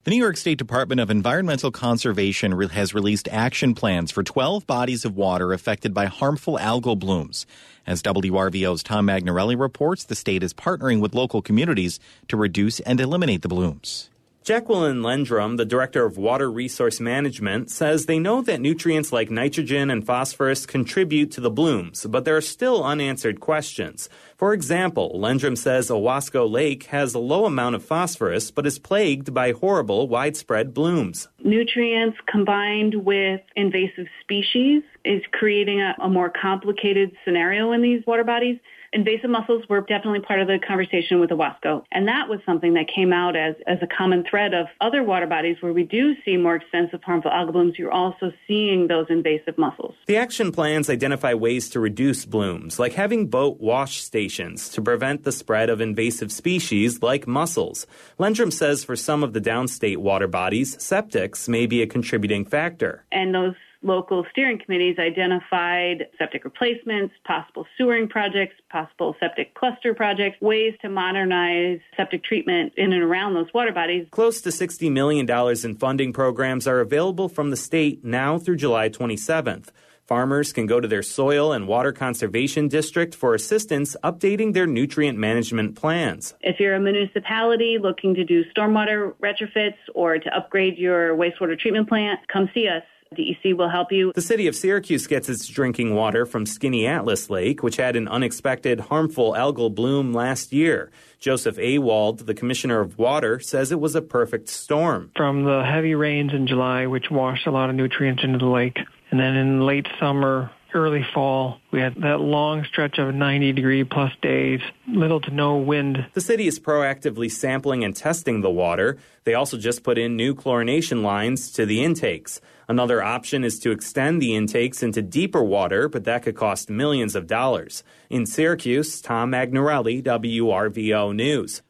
The New York State Department of Environmental Conservation has released action plans for 12 bodies of water affected by harmful algal blooms. As WRVO's Tom Magnarelli reports, the state is partnering with local communities to reduce and eliminate the blooms. Jacqueline Lendrum, the director of Water Resource Management, says they know that nutrients like nitrogen and phosphorus contribute to the blooms, but there are still unanswered questions. For example, Lendrum says Owasco Lake has a low amount of phosphorus, but is plagued by horrible, widespread blooms. Nutrients combined with invasive species is creating a more complicated scenario in these water bodies. Invasive mussels were definitely part of the conversation with Owasco, and that was something that came out as a common thread of other water bodies where we do see more extensive harmful algal blooms. You're also seeing those invasive mussels. The action plans identify ways to reduce blooms, like having boat wash stations to prevent the spread of invasive species like mussels. Lendrum says for some of the downstate water bodies, septics may be a contributing factor. And those local steering committees identified septic replacements, possible sewering projects, possible septic cluster projects, ways to modernize septic treatment in and around those water bodies. Close to $60 million in funding programs are available from the state now through July 27th. Farmers can go to their soil and water conservation district for assistance updating their nutrient management plans. If you're a municipality looking to do stormwater retrofits or to upgrade your wastewater treatment plant, come see us. DEC will help you. The city of Syracuse gets its drinking water from Skinny Atlas Lake, which had an unexpected harmful algal bloom last year. Joseph Awald, the commissioner of water, says it was a perfect storm. From the heavy rains in July, which washed a lot of nutrients into the lake, and then in late summer, early fall, we had that long stretch of 90-degree-plus days, little to no wind. The city is proactively sampling and testing the water. They also just put in new chlorination lines to the intakes. Another option is to extend the intakes into deeper water, but that could cost millions of dollars. In Syracuse, Tom Magnarelli, WRVO News.